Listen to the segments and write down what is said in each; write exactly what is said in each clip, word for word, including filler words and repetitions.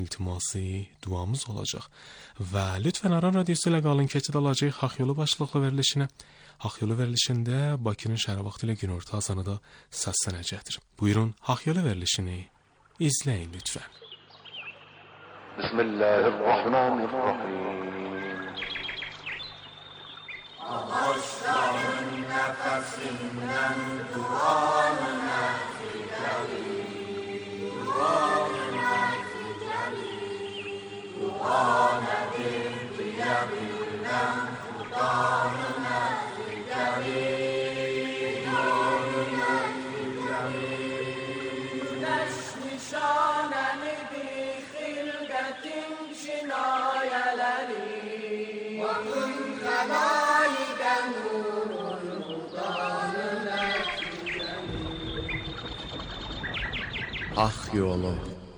iltimasi duamız olacaq. Və lütfən Aran Radiosu ilə qalın, keçid alacaq Haq Yolu başlıqlı verilişinə. Haq Yolu verilişində Bakının şəhər vaxtı ilə günorta azanı da səslənəcəkdir. Buyurun, Haq Yolu verilişini izləyin lütfən. Bismillahirrahmanirrahim. Ağaçların nefesinden duanına fidelim, duanına fidelim, duanedir diyebilmem, duanına fidelim, duanına fidelim. Güneş nişaneni bir hilbetin şinayeleri, vakın kalayden nurun duanına fidelim. Hak Yolu.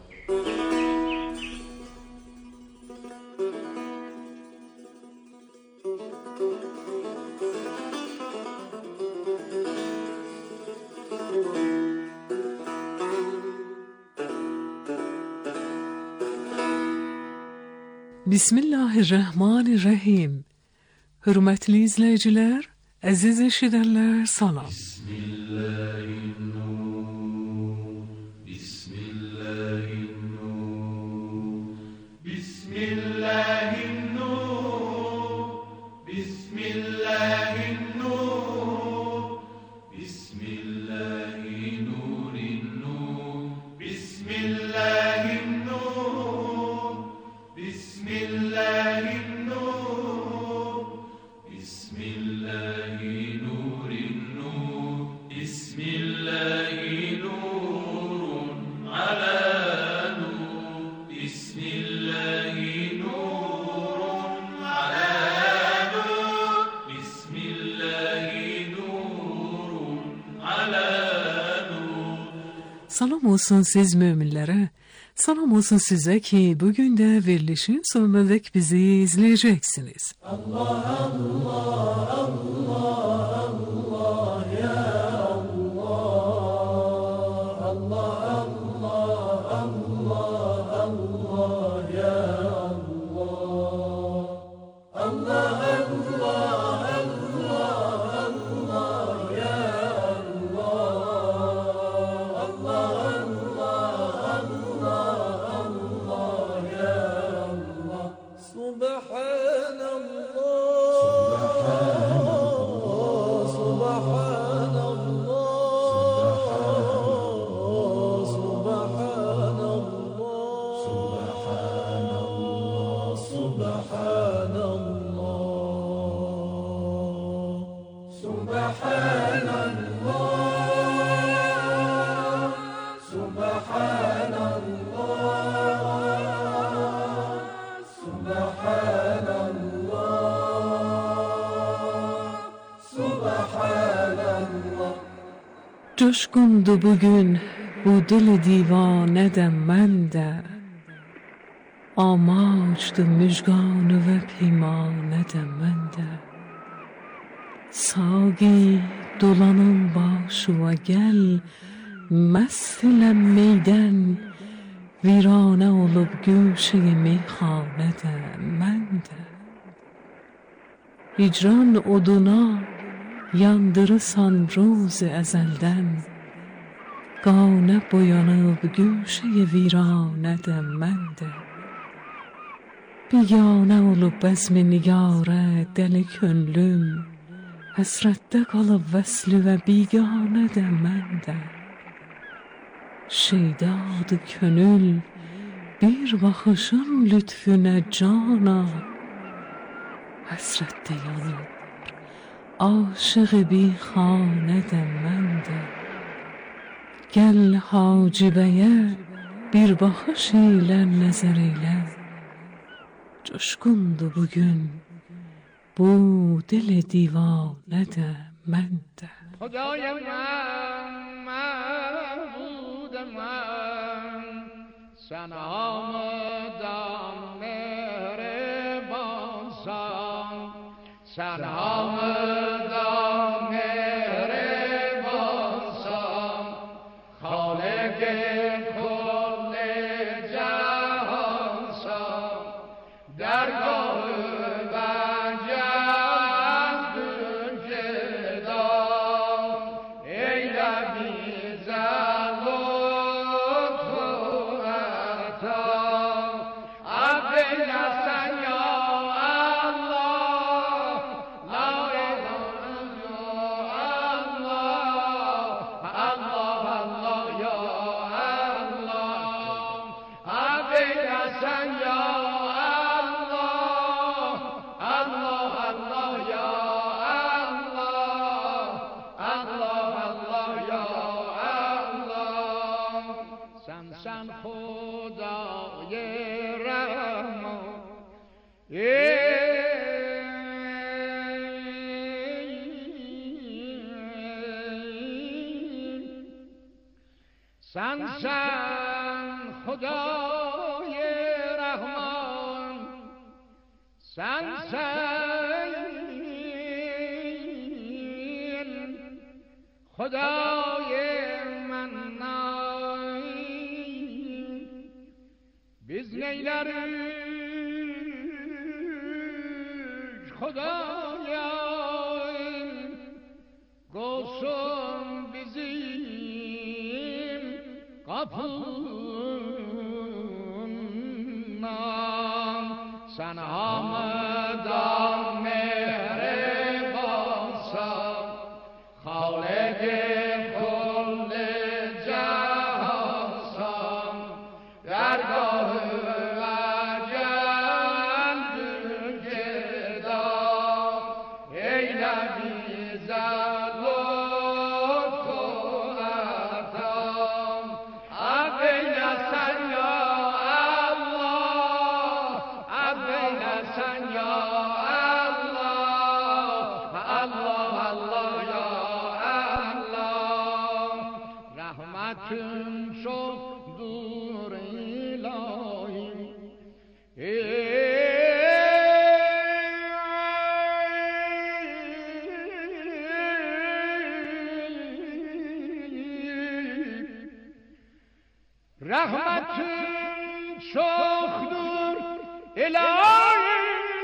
Bismillahirrahmanirrahim. Hörmətli izləyicilər, əziz eşidənlər, salam. Bismillahirrahmanirrahim. Bismillahirrahmanirrahim. Bismillahirrahmanirrahim. Bismillahirrahmanirrahim. Bismillahirrahmanirrahim. Bismillahirrahmanirrahim. Bismillahirrahmanirrahim. Bismillahirrahmanirrahim. Bismillahirrahmanirrahim. Ala nur. Bismillahirrahmanirrahim. Ala nur. Bismillahirrahmanirrahim. Ala nur. Salam olsun siz müminlere. Salam olsun size ki bugün de verilişin sonuna dek bizi izleyeceksiniz. Allah Allah Allah Allah ya Allah. Allah Allah Allah Allah ya Allah. Allah Allah Allah Allah ya Allah. Allah Allah Allah ya Allah. Subhanallah. Subhanallah. Subhanallah. Subhanallah. Subhanallah. Coşkundu bugün bu dil divanedem ben de. Amaçtı müjganı ve peymanedem ben de. Sagi dolanın başı ve gel, mest ile meyden, virane olup güşe meyhanedem ben de. Hicran oduna yandırırsan روز ezelden, gane boyanıp güşe viranedem ben de. Bigane olup bezm nigare deli könlüm, hasrette kalıp vesli ve biganedem ben de. Şeydadı könül bir bakışın lütfüne cana, hasrette yanıp aşık bir hanedem ben de. Gel hacibeye bir bakış ile nezer eyle, coşkundu bugün bu dil divanede mende. خدای من معبود من سلام دان مهربان سان سلام دان مهربان سان خالق کل جهان حسن یا الله الله الله یا الله الله الله یا الله سن سن خدای رحمان سن سن خدای رحمان سن سن خدای منان biz neyleriz Xudayam Qolsun bizim kapından Sen hamıdan mehribansan Xalik-i kulli cahansan Dergahı rahmetin çoktur ilahi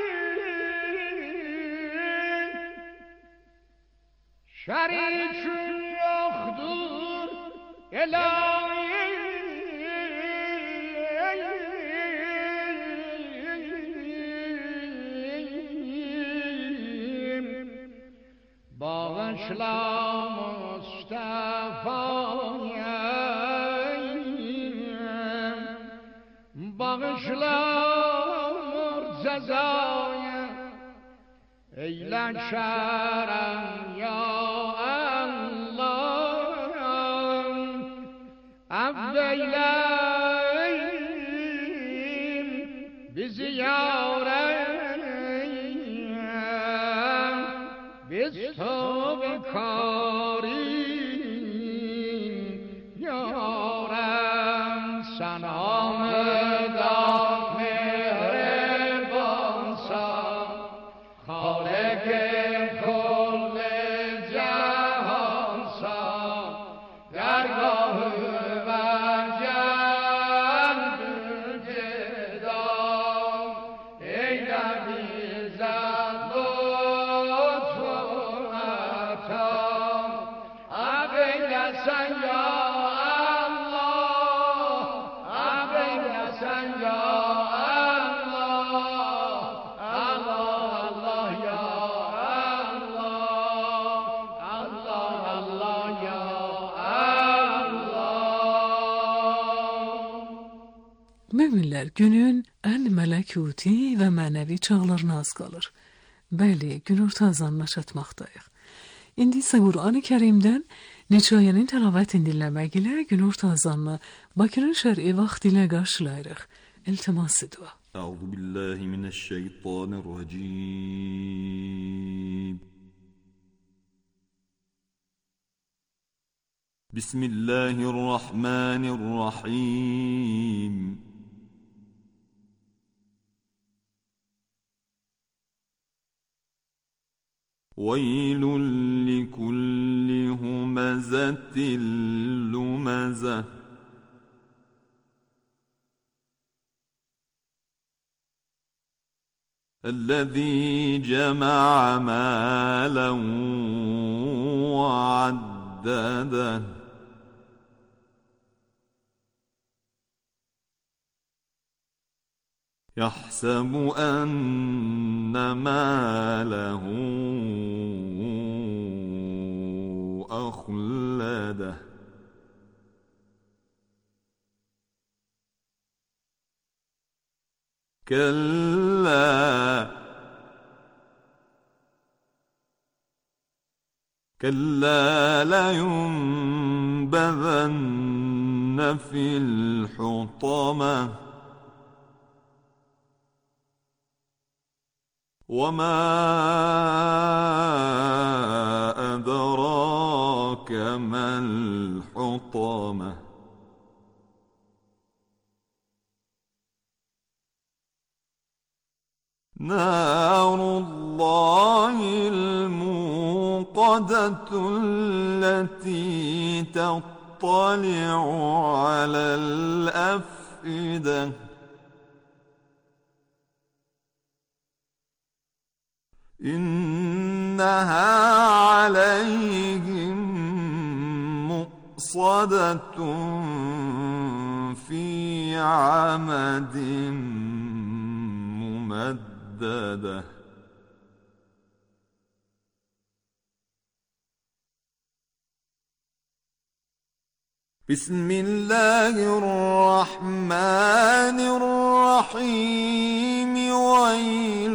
şerikin yoktur ilahi bağışla Mustafa'ya bağışla murzazaya eyle şerem ya Allah affeyle bizi yarem biz tövbe karin yarem sen Müminlər günün ən mələkuti və mənəvi çağlarına az qalır. Bəli, günorta azanına çatmaqdayıq. İndi isə Qur'an-ı Kərimdən neçə ayənin təlavətini dinləmək ilə günorta azanını Bakının şər'i vaxt ilə qarşılayırıq. İltiması dua. Əuzu billahi minəşşeytanirracim. Bismillahirrahmanirrahim. وَيْلٌ لِكُلِّ هُمَزَةٍ لُمَزَةٍ الَّذِي جَمَعَ مَالًا وَعَدَّدَهُ يَحْسَبُ أَنَّ مَالَهُ أخلده كلا كلا لينبذن في الحطمة وما أدراك ما الحطمة نار الله الموقدة التي تطلع على الأفئدة إنها عليهم مؤصدة في عمد ممددة بسم الله الرحمن الرحيم ويل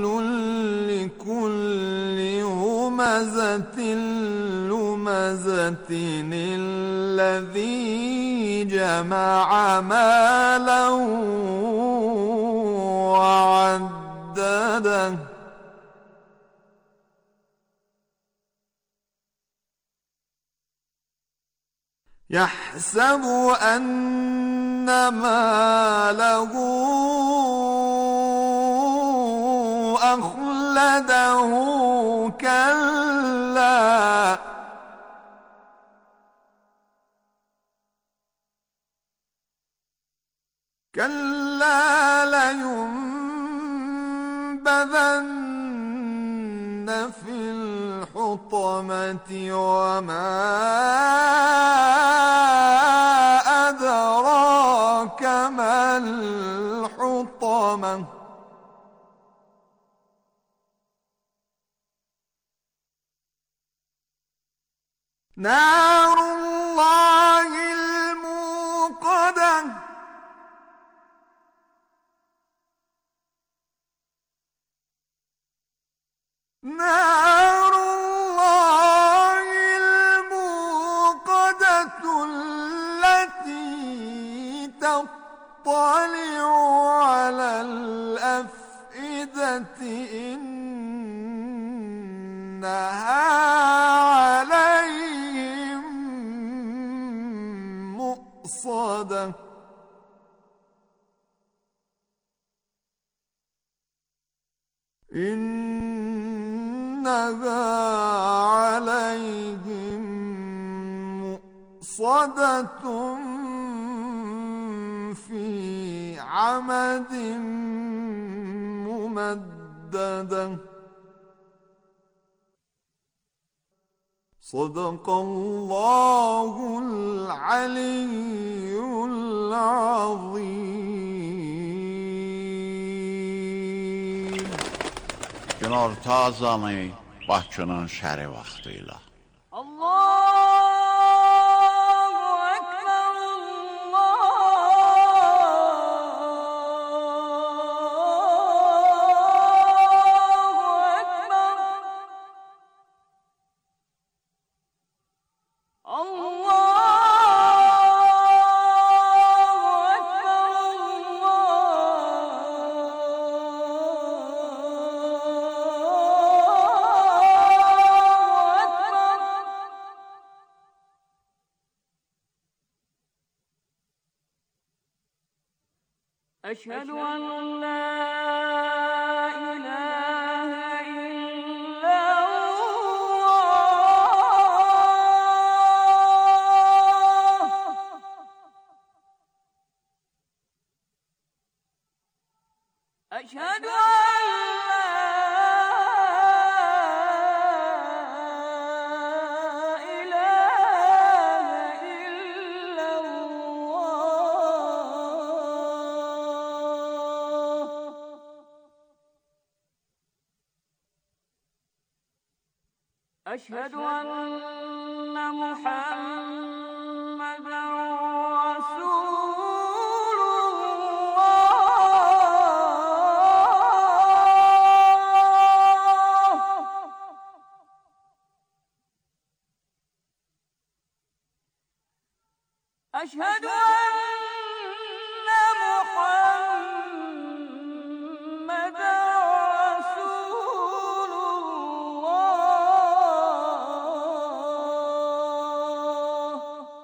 لكل همزة لمزة الذي جمع مالا وعدده يحسب أن ماله أخلده كلا كلا لينبذن في الحطمة وما أدراك ما الحطمة نار الله الموقدة نار الله الموقدة التي تطلع على الأفئدة إنها عليهم مؤصدة إنها عليهم مؤصدة في عمد ممددة صدق الله العلي العظيم. Günorta azanı Bakının şəri vaxtı ilə. Allahu Ekber, Allahu Ekber. أشهد أن لا إله إلا الله أشهد أن أشهد أن محمدًا رسول الله أشهد أن محمد رسول الله.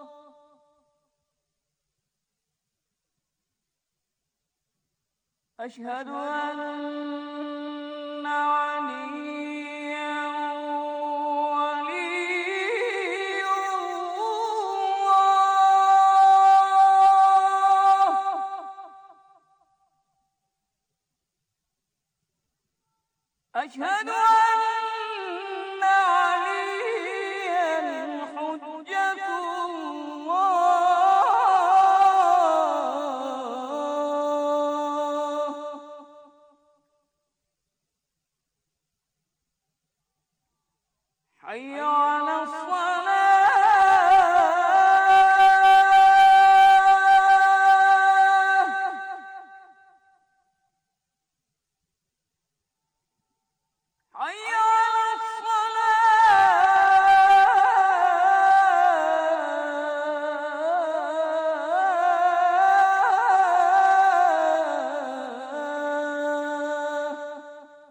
أشهد أن عليا ولي الله. أشهد أن عليا حجة الله. حي على الصلاة. حي على الصلاة.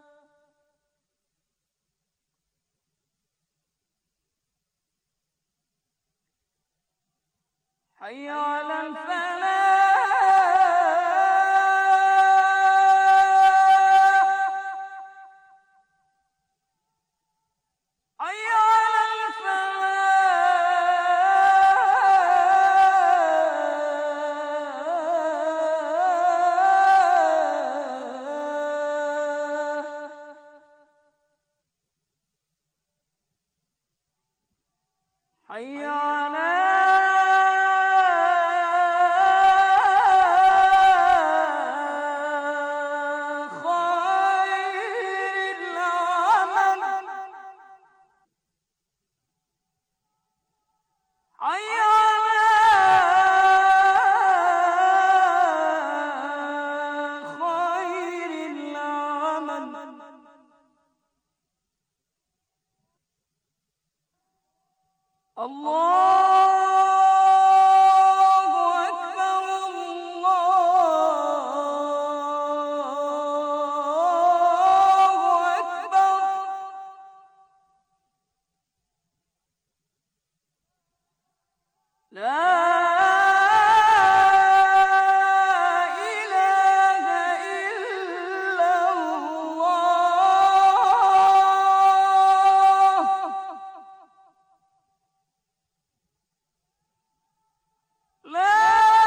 حي على الفلاح. حي على الفلاح. حي على خير العمل. حي على خير العمل. الله أكبر الله أكبر. لا إله إلا الله. لا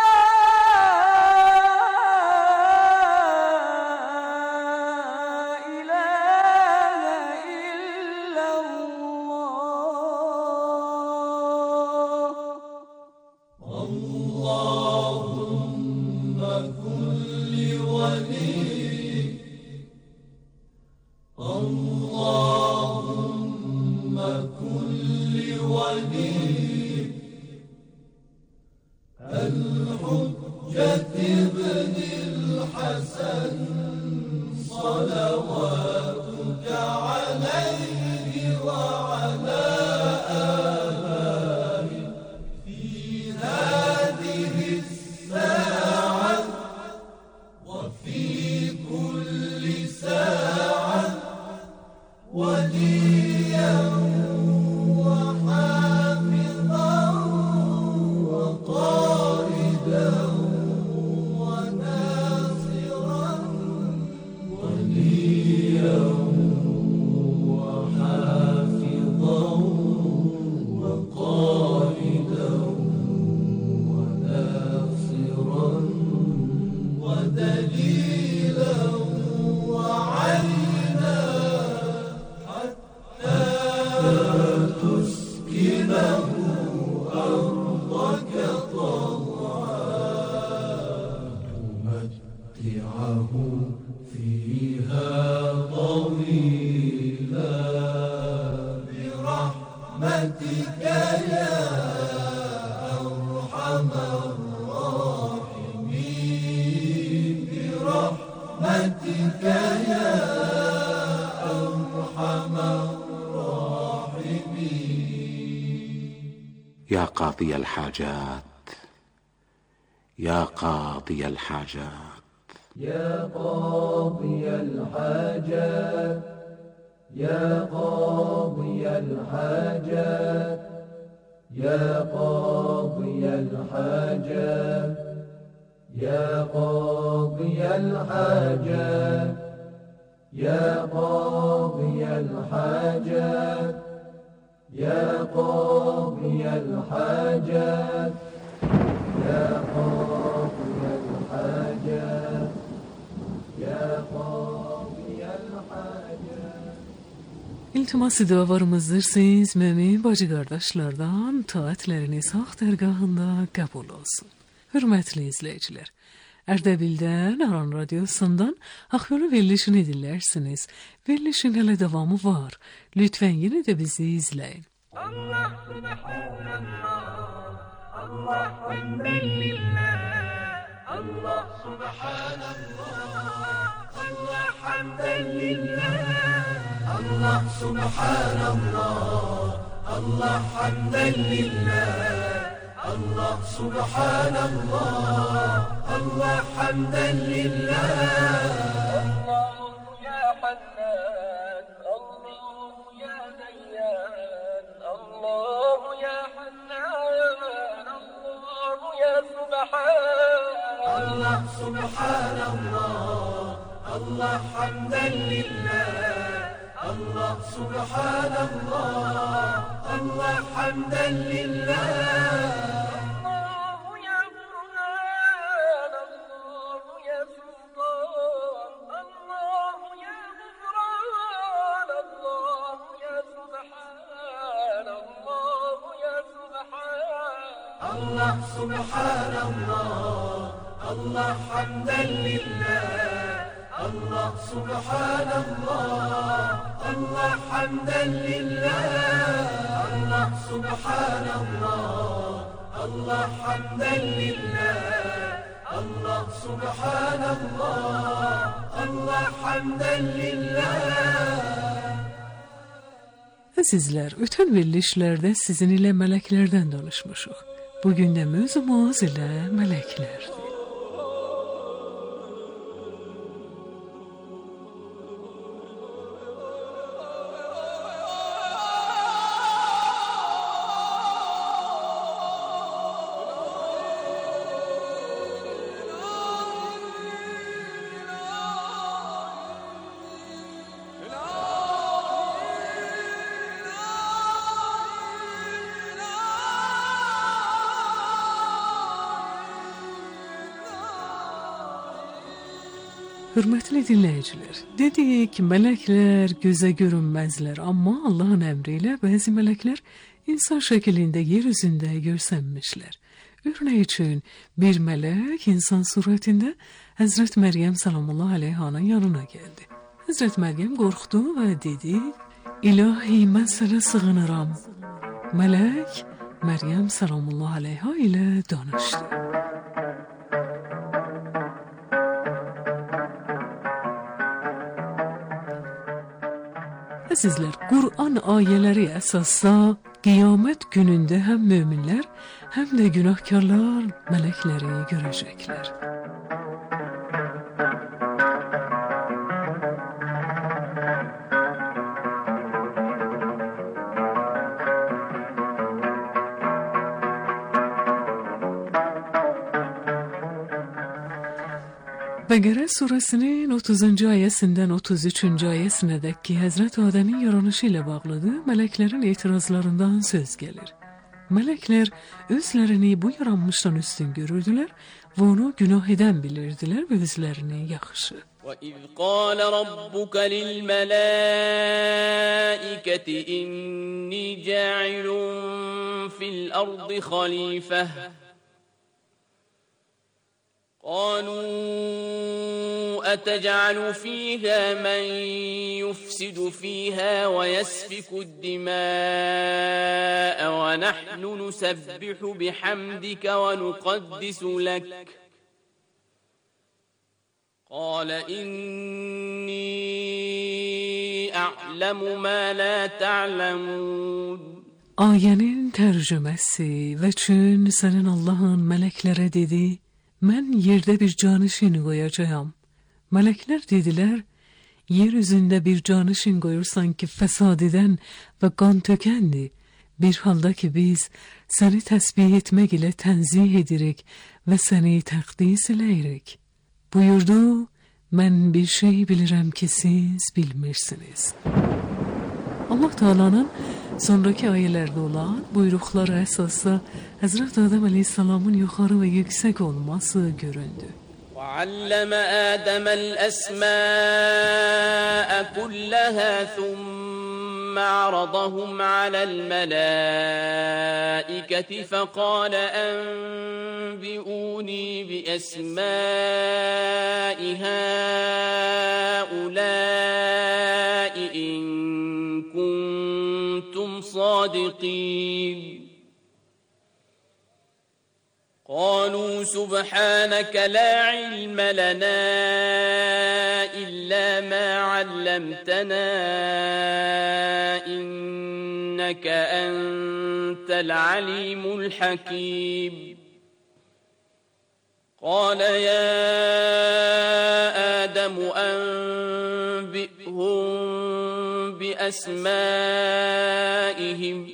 إله إلا الله. اللهم كن لوليك. اللهم كن لوليك الحجة ابن الحسن صلواتك عليه وعلى آله في هذه الساعة وفي كل ساعة وليا وحافظا وقائدا وناصرا. وليا وحافظا وقائدا وناصرا ودليلا وعينا حتى تسكنه أرضك طوعا تمتعه فيها طويلا برحمتك يا أرحم الراحمين. برحمتك يا أرحم الراحمين. يا قاضي الحاجات يا قاضي الحاجات يا قاضي الحاجات يا قاضي الحاجات يا قاضي الحاجات يا قاضي الحاجات يا قاضي الحاجات يا قاضي الحاجات يا قاضي الحاجات يا قاضي الحاجات. İltimas dualarımızdır siz mümin bacı qardaşlardan taatləriniz haq dərgahında qəbul olsun. Hörmətli izləyicilər, Ərdəbildən Aran Radiosundan Haq Yolu verilişini dinlərsiniz. Verilişin hələ davamı var. Lütfən yenə də bizi izləyin. Allah subhanallah, Allah hamden lillah, Allah subhanallah, Allah hamden lillah, Allah subhanallah, Allah hamden lillah, Allah subhanallah, Allah hamden lillah. Allahu ya Hannan, Allahu ya Dayyan, Allahu ya Hannan, Allahu ya Subhan. Allah subhanallah, Allah hamden lillah, Allah subhanallah, Allah hamden lillah. Allah subhanallah, Allah hamden lillah, Allah subhanallah, Allah hamden lillah. Allah subhanallah, Allah hamden lillah, Allah subhanallah, Allah hamden lillah. Əzizlər, ötən verilişlərdə sizin ilə mələklərdən danışmışıq. Bugün də mövzumuz ilə mələklərdir. Hörmətli dinləyicilər, dedik ki, mələklər gözə görünməzlər, amma Allahın əmri ilə bəzi mələklər insan şəklində yer üzündə görsənmişlər. Örnək üçün, bir mələk insan surətində Həzrət Məryəm salamullah aleyhanın yanına gəldi. Həzrət Məryəm qorxdu və dedi, İlahi, mən sənə sığınıram. Mələk Məryəm salamullah aleyha ilə danışdı. Əzizlər, Qur'an ayələri əsasda qiyamət günündə həm möminlər, həm də günahkarlar mələkləri görəcəklər. Bəqərə surəsinin otuzuncu ayəsindən otuz üçüncü ayəsinədək ki, Həzrət Adəmin yaranışı ilə bağlıdır, mələklərin etirazlarından söz gəlir. Mələklər özlərini bu yaranmışdan üstün görürdülər və onu günah edən bilirdilər və özlərini yaxşı. وَإِذْ قَالَ رَبُّكَ لِلْمَلَائِكَةِ إِنِّي جَاعِلٌ فِي الْأَرْضِ خَلِيفَةً قالوا أتجعل فيها من يفسد فيها ويسفك الدماء ونحن نسبح بحمدك ونقدس لك قال إني أعلم ما لا تعلمون. Ayənin tərcüməsi və çün sənin Allahın mələklərə dedi, mən yerdə bir canişin qoyacağam. Mələklər dedilər, yer üzündə bir canişin qoyursan ki, fəsad edən və qan tökəndir. Bir halda ki, biz səni təsbih etmək ilə tənzih edirik və səni təqdis eləyirik. Buyurdu, mən bir şey bilirəm ki, siz bilmirsiniz. Allah Teala'nın sonraki ayelerde olan buyruqları əsasda Həzrət Adəm Aleyhisselam'ın yuxarı və yüksək olması göründü. وعلم آدم الأسماء كلها ثم عرضهم على الملائكة فقال أنبئوني بأسماء هؤلاء إن كنتم صادقين قالوا سبحانك لا علم لنا إلا ما علمتنا إنك أنت العليم الحكيم قال يا آدم أنبئهم بأسمائهم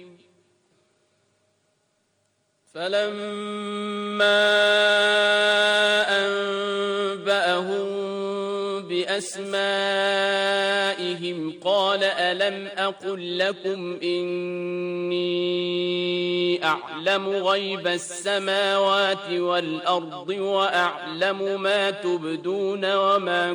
فلما أنبأهم بأسمائهم قال ألم أقل لكم إني أعلم غيب السماوات والأرض وأعلم ما تبدون وما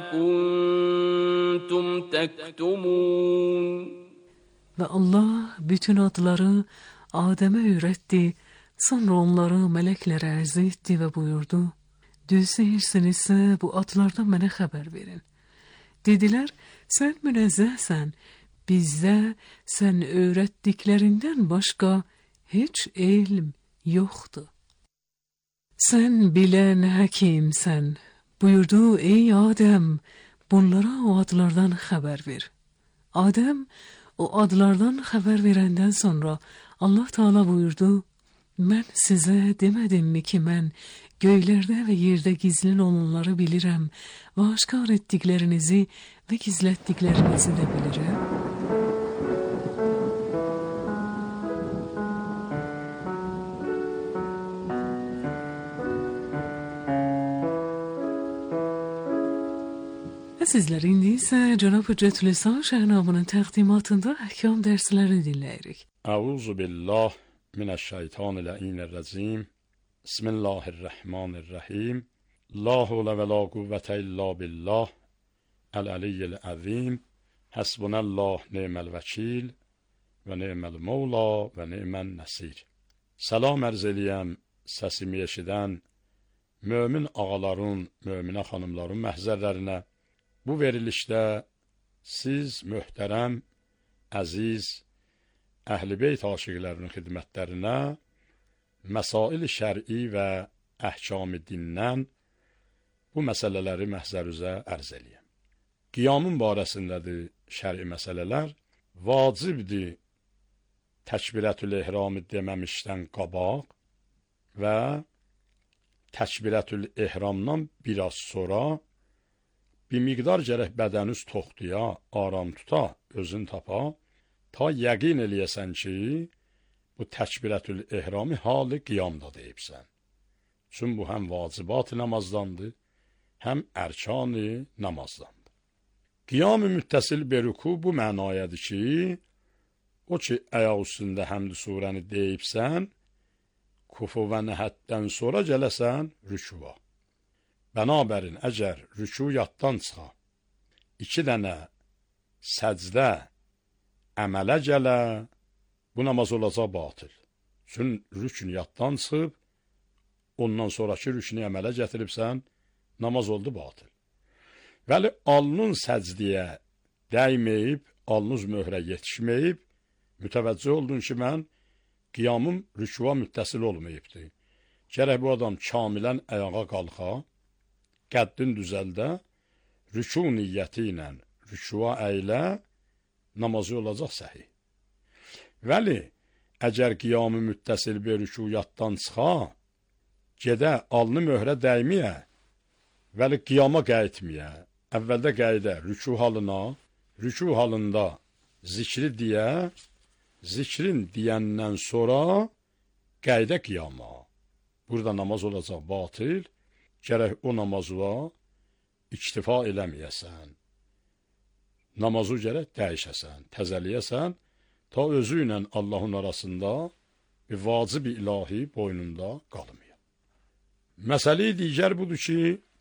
كنتم تكتمون. Ve Allah bütün adları Adem'e öğretti. Sonra onları mələklere ərz etdi və buyurdu, düz deyirsinizsə bu adlardan mənə xəbər verin. Dedilər, sən münezzəhsən, bizdə sən öyrətdiklərindən başqa heç elm yoxdur. Sən bilən həkimsən, buyurdu, ey Adəm, bunlara o adlardan xəbər ver. Adəm o adlardan xəbər verəndən sonra Allah Teala buyurdu, mən sizə demədimmi ki, mən göylərdə və yerdə gizlin olanları bilirəm və aşkar etdiklərinizi və gizlətdiklərinizi də bilirəm. Və sizlər indi isə Cənab Hüccətülislam Şəhnabının təqdimatında əhkam dərsləri dinləyirik. Əuzu billah Mineşşeytanirracim. Bismillahirrahmanirrahim. La havle ve la kuvvete illa billah. El-aliyyil azim. Hasbunallah ni'mel vekil ve ni'mel mevla ve ni'men nasir. Salam ərz eləyəm səsimi eşidən mömin ağaların, möminə xanımların məhzərlərinə. Bu verilişdə siz möhtərəm, əziz, Əhl-i Beyt aşiqlərinin xidmətlərinə məsail-i şər'i və əhkam-ı dindən bu məsələləri məhzərüzə ərz eləyəm. Qiyamın barəsindədir şər'i məsələlər, vacibdir təkbirətül-ehramı deməmişdən qabaq və təkbirətül-ehramdan biraz sonra bir miqdar gərək bədəniz toxtuya, aram tuta, özün tapa, ta yəqin eləyəsən ki, bu təkbirətül-ehrami halı qiyamda deyibsən. Çün bu həm vacibat-ı namazdandır, həm ərkan-ı namazdandır. Qiyam-ı müttəsil beruku bu mənayədir ki, o ki, əyaq üstündə həmd-i surəni deyibsən, kufu və nəhətdən sonra gələsən rükuva. Bənabərin, əgər rüku yaddan çıxa, iki dənə səcdə əmələ gələ, bu namaz olacaq batıl. Çün rükün yaddan çıxıb, ondan sonraki rükünü əmələ gətiribsən, namaz oldu batıl. Vəli alnın səcdiyə dəyməyib, alnız möhrə yetişməyib, mütəvəccüh oldun ki, mən qiyamım rükuva müttəsil olmayıbdır. Gərək bu adam kamilən əyağa qalxa, qəddin düzəldə, rüku niyyəti ilə rükua əylə, namazı olacaq səhih. Vəli, əgər qiyamı müttəsil bir rüku yaddan çıxa, gedə alnı möhrə dəyməyə, vəli qiyama qayıtməyə. Əvvəldə qayıdə rükû halına, rükû halında zikri deyə, zikrin deyəndən sonra qayıdə qiyama. Burada namaz olacaq batil, gərək o namazla iktifa eləməyəsən. Namazı gərək dəyişəsən, təzəliyəsən, ta özü ilə Allahın arasında bir vacib ilahi boynunda qalmıyor. Məsələ digər budur ki,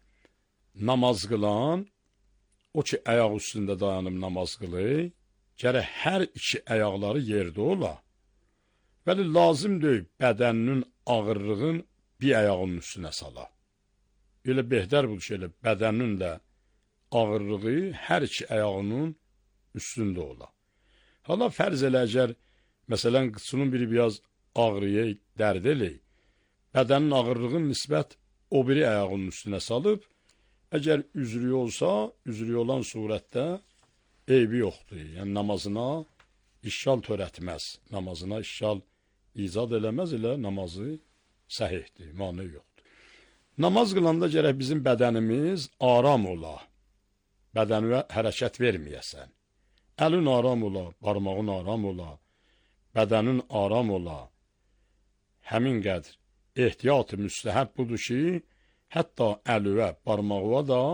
namaz qılan, o ki, ayaq üstündə dayanıb namaz qılır, gərək hər iki ayaqları yerdə ola. Bəli, lazım deyil, bədəninin ağırlığın bir ayağının üstünə sala. Elə behdər budur ki, elə bədənin də ağırlığı hər iki ayağının üstündə ola. Hala fərz elə əgər, məsələn, qıçının biri biraz ağrıya, dərd elək, bədənin ağırlığın nisbət o biri ayağının üstünə salıb, əgər üzrü olsa, üzrü olan surətdə eybi yoxdur. Yəni, namazına işgal törətməz, namazına işgal icad eləməz, elə namazı səhihdir, mani yoxdur. Namaz qılanda gərək bizim bədənimiz aram ola, bədənə hərəkət verməyəsən. Əlin aram ola, barmağın aram ola, bədənin aram ola. Həmin qədr ehtiyat-ı müstəhəb budur ki, hətta əlüvə, barmağıva da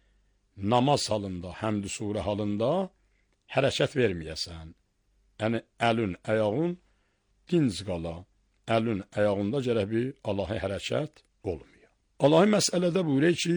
namaz halında, həmd-i surə halında hərəkət verməyəsən. Yəni, əlin, əyağın dinc qala, əlin, əyağında gərək bir Allahi hərəkət olmuyor. Allahi məsələdə buyuruyor ki,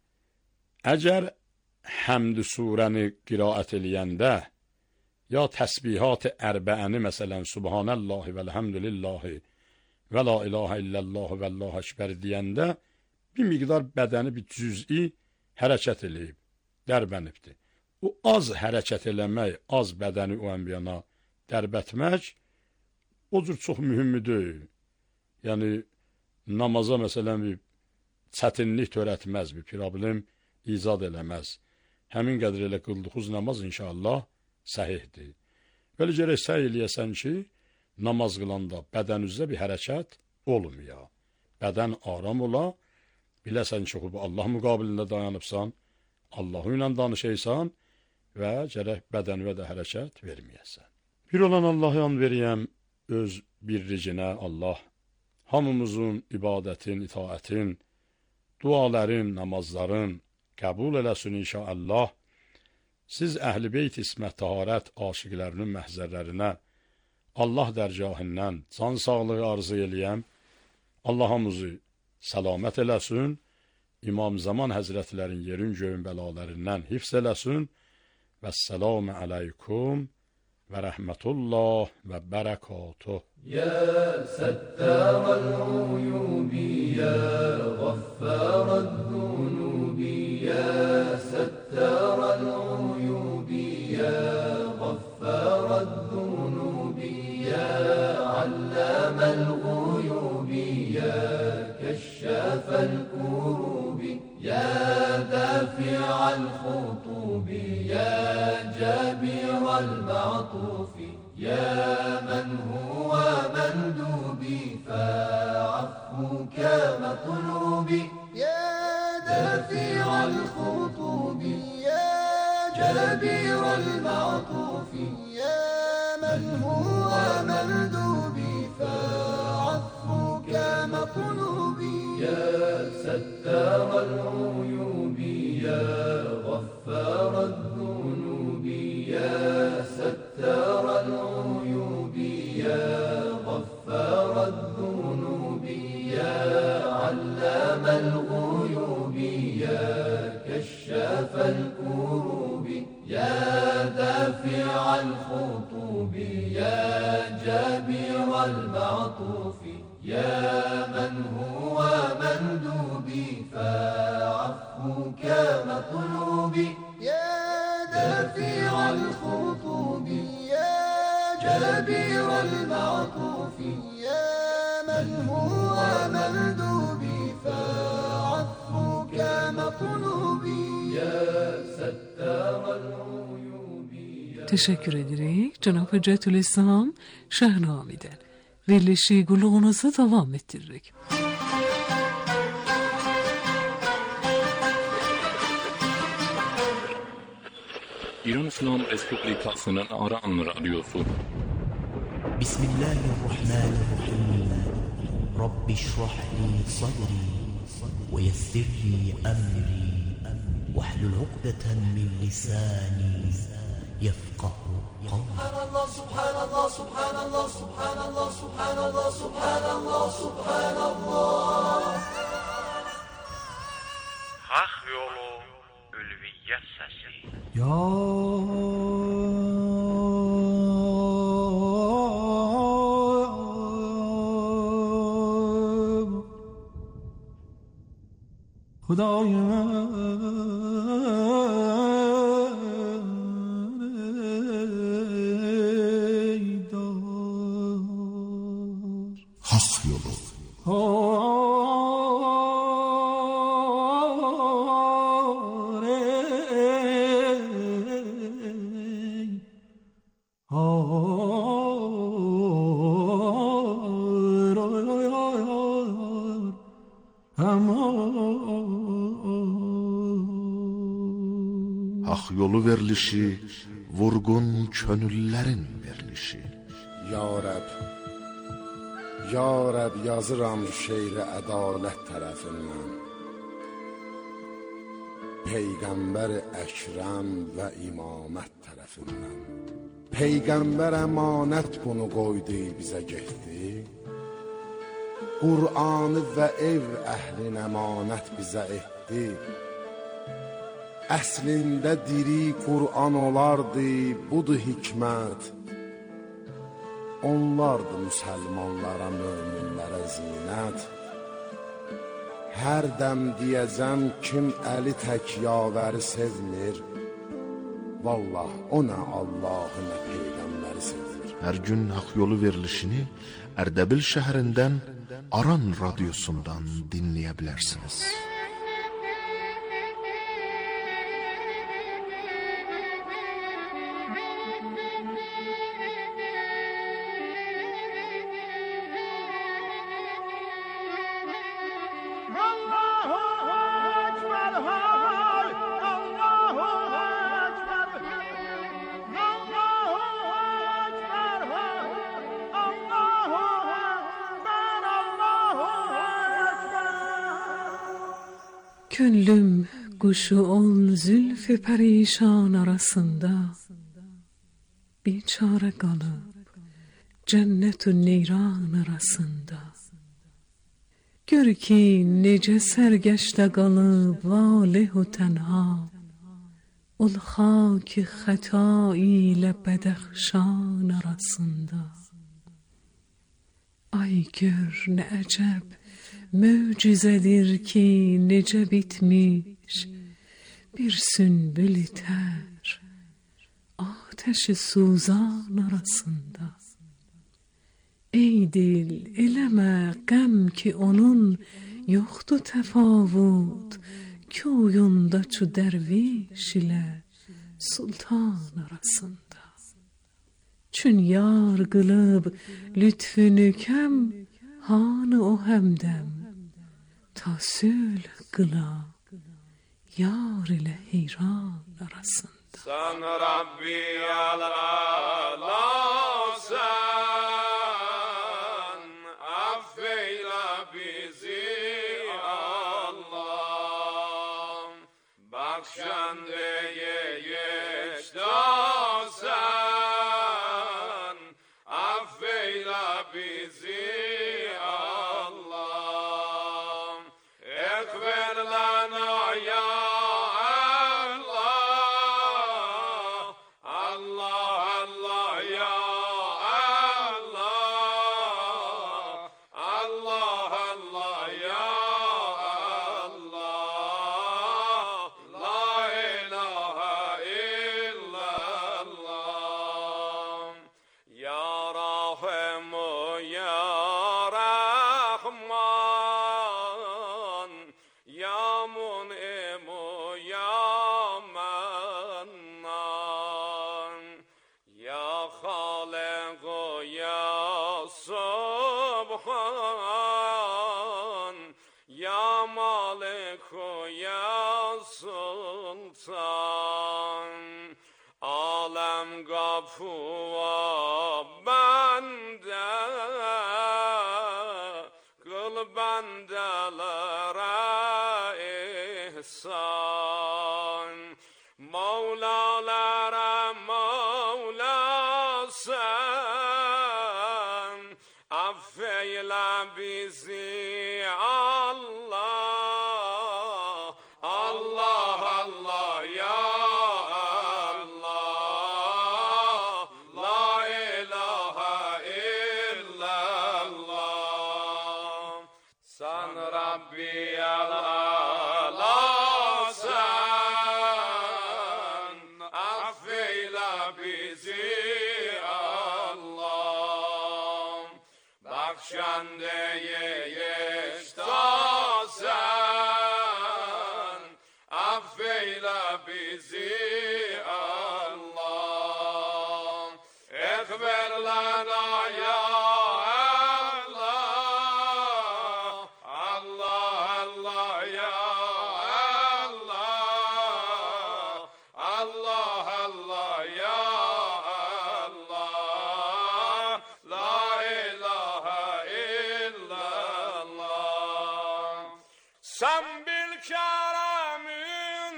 əgər həmd-i surəni qiraət eləyəndə, ya təsbihat-ı ərbəəni, məsələn, Subhanəllahi və elhamdülillahi və la ilahə illəllahu və Allahu əkbər deyəndə, bir miqdar bədəni bir cüz'i hərəkət eləyib, dərbənibdir. O az hərəkət eləmək, az bədəni o ənbiyana dərbətmək, o cür çox mühümmi deyil. Yəni, namaza məsələn bir çətinlik törətməz, bir problem icad eləməz. Həmin qədr elə qıldığınız namaz inşallah səhihdir. Belə gərək səy eləyəsən ki, namaz qılanda bədənizdə bir hərəkət olmuyor. Bədən aram ola, biləsən ki, Allah müqabilində dayanıbsan, Allahı ilə danışaysan və gərək bədənvə də hərəkət verməyəsən. Bir olan Allahı an veriyəm, öz birlicinə Allah, hamımızın ibadətin, itaətin, duaların, namazların qəbul eləsin inşallah. Siz əhl-i beyt ismət taharət aşiqlərinin məhzərlərinə Allah dərgahından can sağlığı arzu eləyəm. Allahımızı səlamət eləsin, İmam Zaman Həzrətlərin yerin göyün bəlalarından hifz eləsin. Vəssalamu aleykum və rəhmətullah və bərəkatuh. Ya səttərəl uyubi, ya qaffərəd dunubi, ya səttərəl uyubi, ya qaffərəd dunubi, ya alləməl uyubi, ya kəşşəfəl kurubi, ya dəfi'al xutubi, ya cəbirəl ma'tufi, يا من هو مندوبي فعفوك مطلوبي يا دافع الخطوب يا جبير المعطوف يا من هو مندوبي فعفوك مطلوبي يا ستار العيوب يا غفار الذنوب يا ستار العيوب يا غفار الذنوب يا علام الغيوب يا كشاف الكروب يا دافع الخطوب يا جابر المعطوف يا من هو مندوبي فعفوك مطلوبي يا دافع الخطوب يا جبير المعطوف يا من هو مندوبي فعفوك مطلوبي يا ستار العيوب. Teşekkür ederek Cenab-ı Cetül-İslam Şahnami'den verilişi gülüğünüzü devam ettirerek. İran İslam Respublikasının Aran Radyosu. Bismillahirrahmanirrahim. Rabbi şrah li sadri ve yessir li emri vahlul ukdeten min lisani yefkahu kavli. Subhanallah, subhanallah, subhanallah, subhanallah, subhanallah, subhanallah, subhanallah. Hak yolu ülviyyət səsi. Ya Hudayım Hak yolu. Hak yolu verilişi, vurgun könüllərin verilişi. Ya Rəb, Ya Rəb yazıram şeiri ədalət tərəfindən. Peyğəmbər Əkrəm və imamət tərəfindən. Peyğəmbər əmanət bunu qoydu bizə getdi. Qur'anı və ev əhlin əmanət bizə etdi. Əslində diri Qur'an olardı, budur hikmət. Onlardı müsəlmanlara, möminlərə zinət. Hər dəm deyəcəm kim əli tək yavəri sevmir, vallah o nə Allahı nə Peyğəmbəri sevmir. Hər gün hak yolu verilişini Ərdəbil şəhərindən Aran radyosundan dinləyə bilərsiniz. Gönlüm kuşu ol zülf perişan arasında, biçare kalıp cennet-ü neyran arasında. Gör ki nece sergeçte kalıp valih-u tenha, ol haki xəta ile bedəxşan arasında. Ay gör ne əcəb möcüzedir ki nece bitmiş bir sünbül ter ateşi suzan arasında. Ey dil eleme gəm ki onun yoktu tefavut ki oyunda çu derviş ile sultan arasında. Çün yar qılıb lütfünü kəm hanı o həmdəm ta sülh qıla yar ile heyran arasında. Sen Rabbi Allah'san, affeyle bizi Allah, bakşandeye geçtasan, affeyle bizi Allah, ekber lana ya kapı bende, kıl bendelere ihsan. Mevlalara Mevla sen, affeyle bizi Allah. Allah Allah ya Allah, la ilahe illallah. Sen Rabbiyel A'lasen, affeyle bizi Allah. Bakşandeye yeştasen, affeyle bizi Allah. Ekber lana ya Allah, Allah Allah ya Allah, Allah Allah ya Allah, la ilahe illallah. Sen bil keremin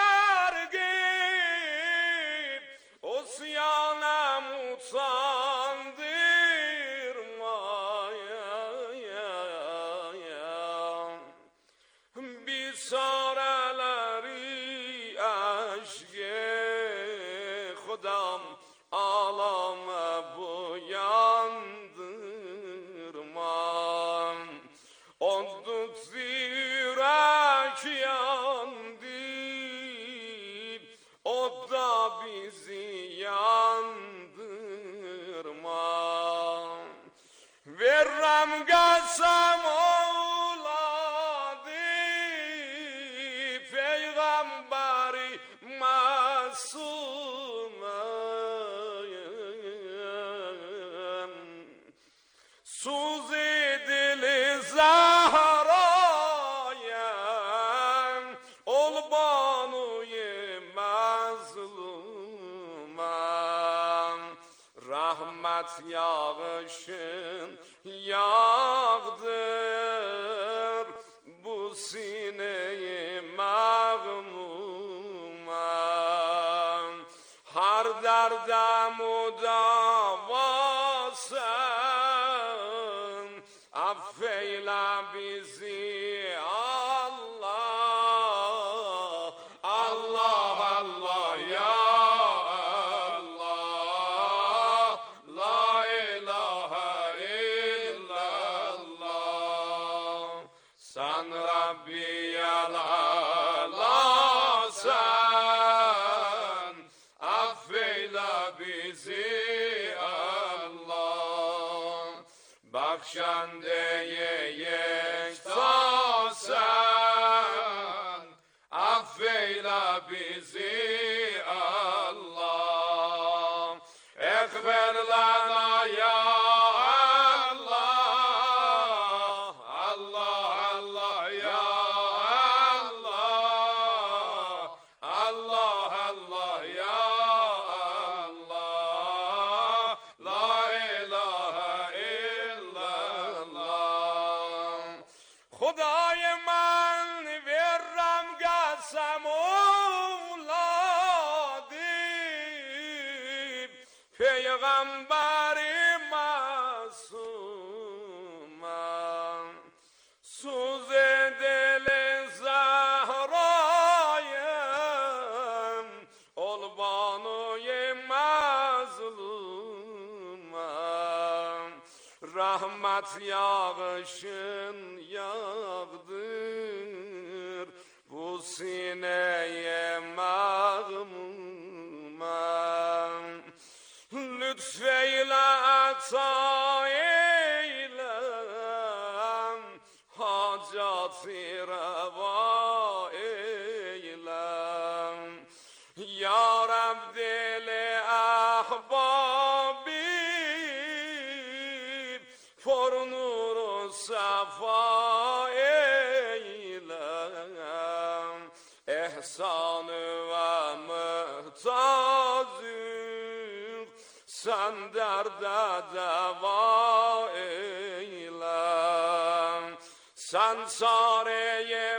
gargib, usyana mutandırmaya. Bir sareleri aşke Khudam alame buyandırma. Olduk zirek yandı, o da bizi yandırma. Verrem gelsem oğladı, peygamberi masumem. Suz edili Zahra'ya, ol banuye mazlumem. Rahmet yağışın yağdır bu sineyi mağmumem. Har derde mudavasen, affeyle bizi Allah. Allah Allah ya Allah, la ilahe illallah. Sen Rabbiyel A'lasen, affeyle bizi Allah. Bakşandeye yeştasen, affeyle bizi Allah. Ekber lana ya Allah, Allah Allah ya Allah, Allah Allah ya Allah, la ilahe illallah. Khudaya man verram qasam oğladı, peygamberi masumem. Suz edili Zahra'ya, ol banuye mazlumem. Rahmet yağışın yağdır bu sineye mağmumem. Lütfeyle ata eyle, hacatı reva eyle. Ya Rab dili ahbabi, for nuru safa eyle. İhsanı ve muhtacı sen derde deva eyle. Sen çare-i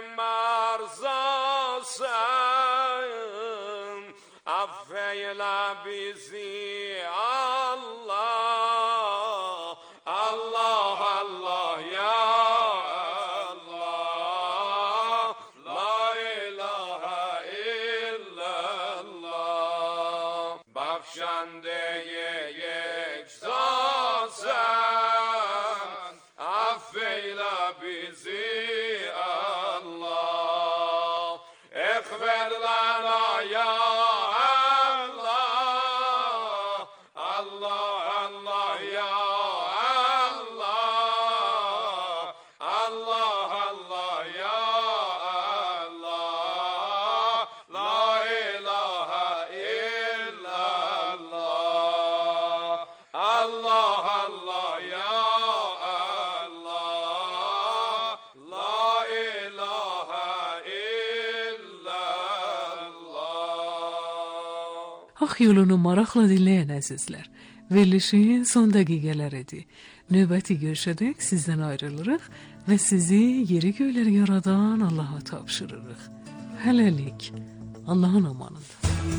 merzasın, affeyle bizi Allah. Allah Allah ya Allah, la ilahe illallah. Bakşende-i yeksasen, affeyle bizi Allah. Ekber lana ya Allah, Allah Allah ya Allah, Allah Allah ya Allah, la ilahe illallah. Allah Allah ya Allah, la ilahe illallah. Haq yolunu maraqla dinləyən əzizlər, verilişin son dəqiqələridir. Növbəti görüşədək sizdən ayrılırıq və sizi yeri göyləri yaradan Allaha tapşırırıq. Hələlik, Allahın amanında.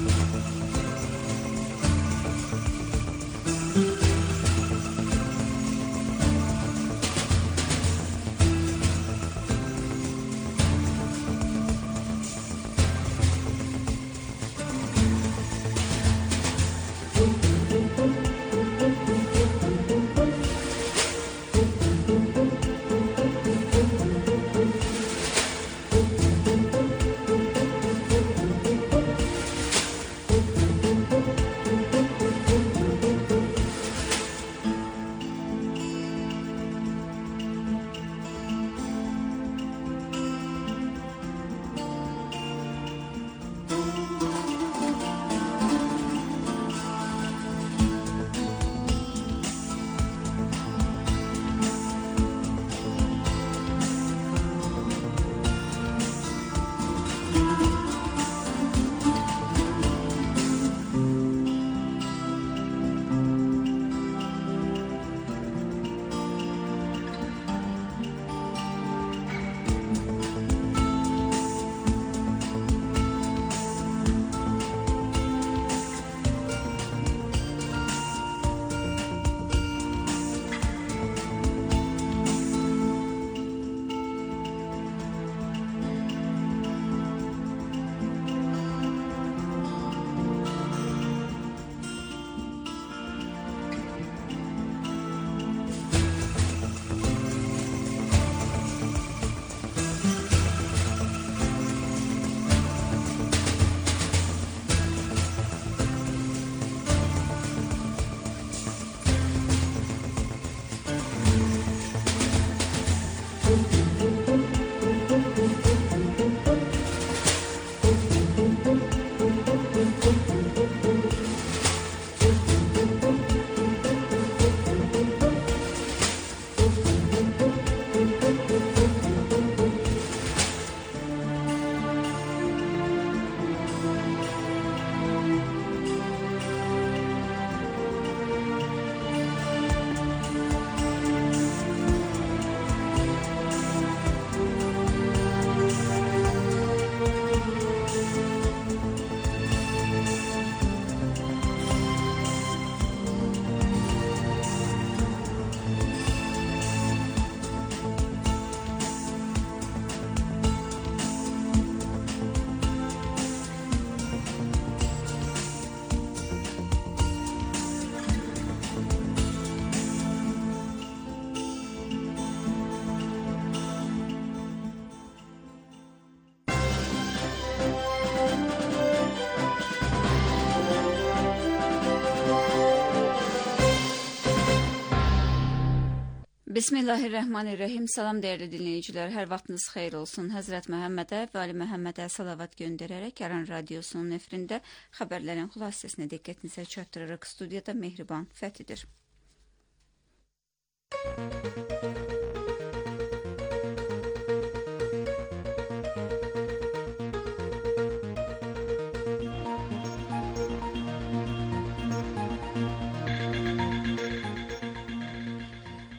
Bismillahirrahmanirrahim. Salam değerli dinleyiciler. Her vaxtınız xeyir olsun. Həzrət Məhəmmədə və Ali Məhəmmədə salavat göndərərək Aran Radiosunun nefrində xəbərlərin xülasəsini diqqətinizə çatdırırıq. Studiyada Mehriban Fəthidir.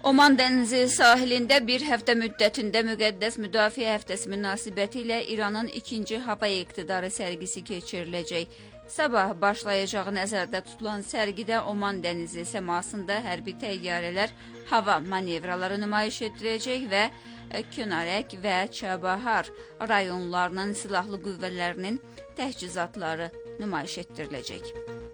Oman dənizi sahilində bir həftə müddətində müqəddəs müdafiə həftəsi münasibətilə İranın ikinci hava iqtidarı sərgisi keçiriləcək. Sabah başlayacağı nəzərdə tutulan sərgidə Oman dənizi səmasında hərbi təyyarələr hava manevraları nümayiş etdirəcək və Künarək və Çabahar rayonlarının silahlı qüvvələrinin təchizatları nümayiş etdiriləcək.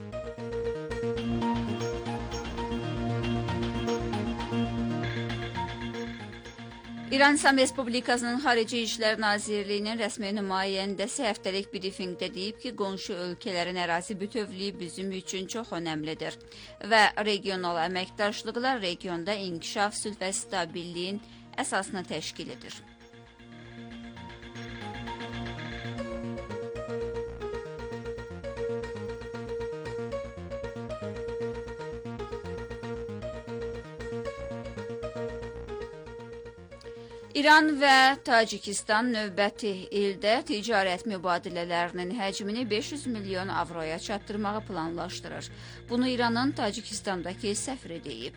İran İslam Respublikasının Xarici İşlər Nazirliyinin rəsmi nümayəndəsi həftəlik brifinqdə deyib ki, qonşu ölkələrin ərazi bütövlüyü bizim üçün çox önəmlidir və regional əməkdaşlıqlar regionda inkişaf, sülh və stabilliyin əsasını təşkil edir. İran və Tacikistan növbəti ildə ticarət mübadilələrinin həcmini beş yüz milyon avroya çatdırmağı planlaşdırır. Bunu İranın Tacikistandakı səfiri deyib.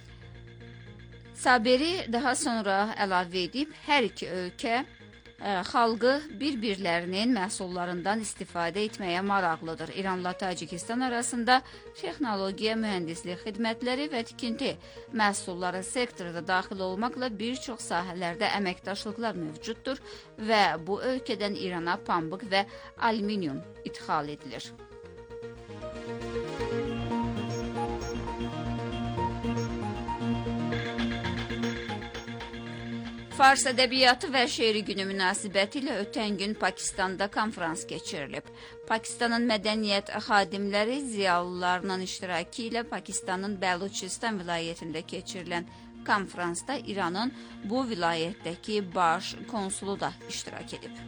Saberi daha sonra əlavə edib, hər iki ölkə ə, xalqı bir-birlərinin məhsullarından istifadə etməyə maraqlıdır. İranla Tacikistan arasında texnologiya, mühəndislik xidmətləri və tikinti məhsulları sektorda daxil olmaqla bir çox sahələrdə əməkdaşlıqlar mövcuddur və bu ölkədən İrana pambıq və alüminium ixal edilir. Fars ədəbiyyatı və şeiri günü münasibətilə ötən gün Pakistanda konferans keçirilib. Pakistanın mədəniyyət xadimləri, ziyalılarının iştirakı ilə Pakistanın Bəluçistan vilayətində keçirilən konferansda İranın bu vilayətdəki baş konsulu da iştirak edib.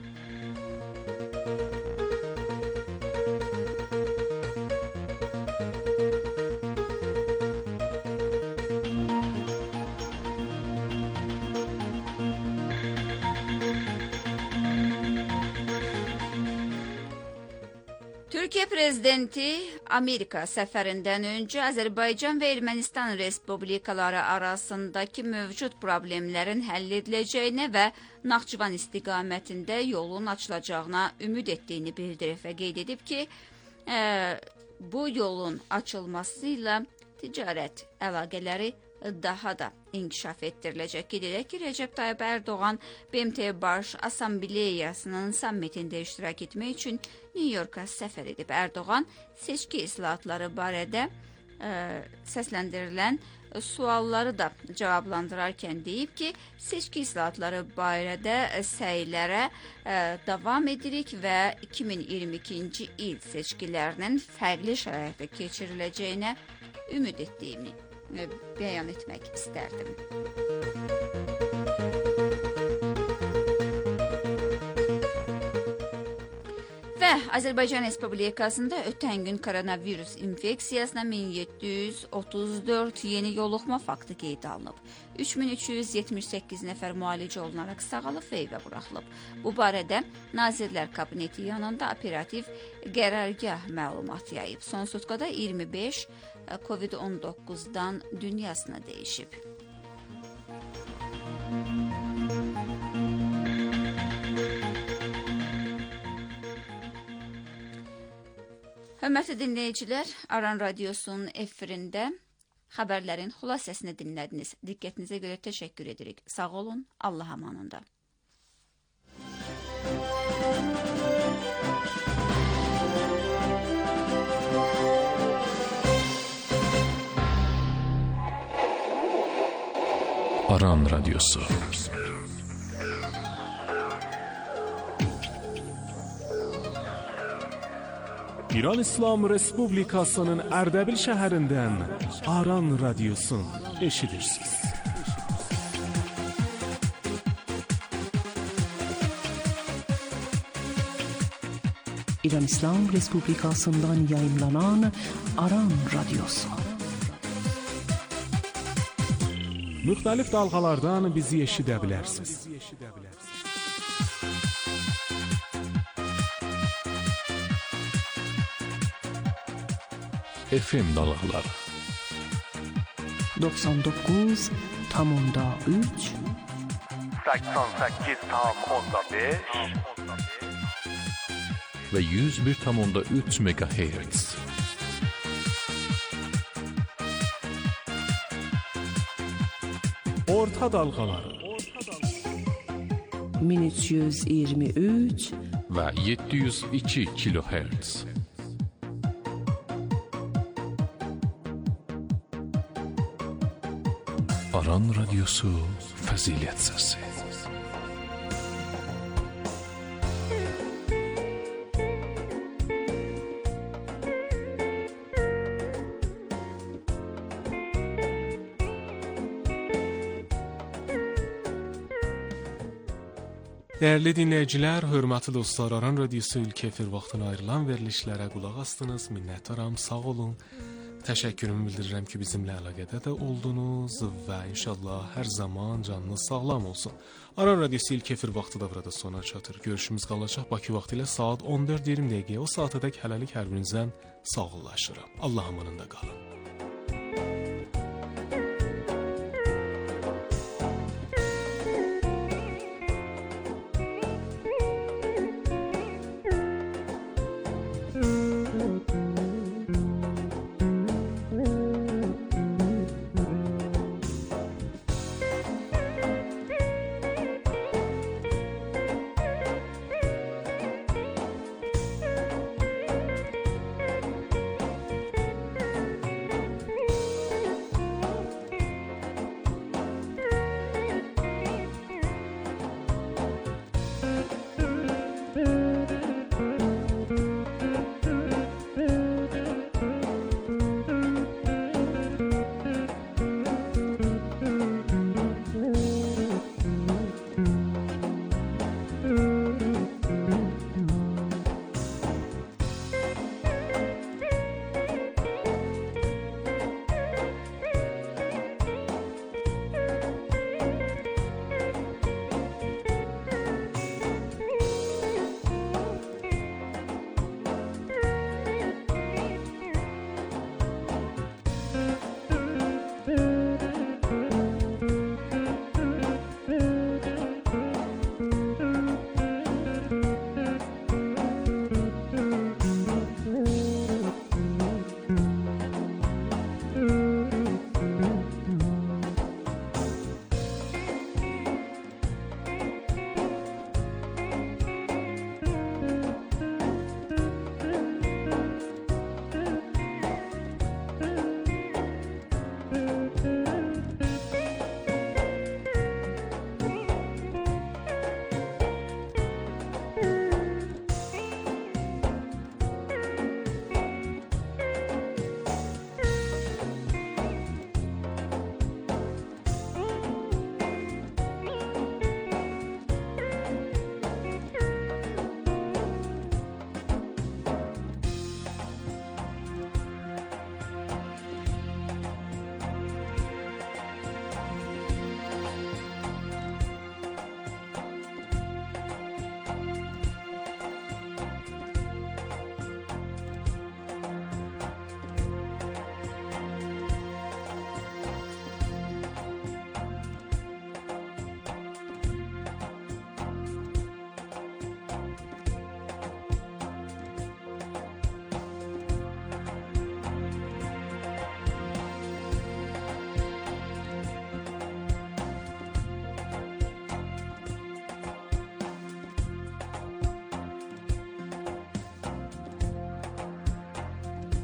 Türkiyə prezidenti Amerika səfərindən öncə Azərbaycan və Ermənistan respublikaları arasındakı mövcud problemlərin həll ediləcəyinə və Naxçıvan istiqamətində yolun açılacağına ümid etdiyini bildirib və qeyd edib ki, ə, bu yolun açılması ilə ticarət əlaqələri daha da inkişaf etdiriləcək. Qeyd edək ki, Rəcəb Tayyip Erdoğan B M T Baş Assambleyasının sammitində iştirak etmək üçün New Yorka səfər edib. Erdoğan seçki islahatları barədə ə, səsləndirilən sualları da cavablandırarkən deyib ki, seçki islahatları barədə səylərə ə, davam edirik və iki min iyirmi ikinci il seçkilərinin fərqli şəraitdə keçiriləcəyinə ümid etdiyini bəyan etmək istərdim. Və Azərbaycan Respublikasında ötən gün koronavirus infeksiyasına min yeddi yüz otuz dörd yeni yoluxma faktı qeydə alınıb. üç min üç yüz yetmiş səkkiz nəfər müalicə olunaraq sağalıb və evə buraxılıb. Bu barədə Nazirlər Kabineti yanında operativ qərargah məlumat yayıb. Son sutkada iyirmi beş kovid on doqquzdan dünyasına dəyişib. Hörmətli dinləyicilər, Aran Radiosunun efirində xəbərlərin xülasəsini dinlədiniz. Diqqətinizə görə təşəkkür edirik. Sağ olun, Allah amanında. Aran Radyosu. İran İslam Respublikasının Ərdəbil şəhərindən Aran Radyosun eşidirsiniz. İran İslam Respublikasından yayımlanan Aran Radyosu. Müxtəlif dalğalardan bizi eşidə bilərsiniz. F M dalğaları doksan doqquz tamında üç, səksən səkkiz tam onda beş ve yüz bir tam onda üç megahertz. Orta dalgaları min üç yüz iyirmi üç ve yedi yüz iki kilohertz. Aran Radyosu Fazilet Sesi. Dəyərli dinləyicilər, hörmətli dostlar, Aran Radiosu ilk efir vaxtına ayrılan verilişlərə qulaq astınız. Minnətdaram, sağ olun. Təşəkkürümü bildirirəm ki, bizimlə əlaqədə də oldunuz və inşallah hər zaman canınız sağlam olsun. Aran Radiosu ilk efir vaxtı da burada sona çatır. Görüşümüz qalacaq Bakı vaxtı ilə saat on dörd iyirmi dəqiqəyə. O saatədək hələlik hər birinizdən sağollaşıram. Allah amanında qalın.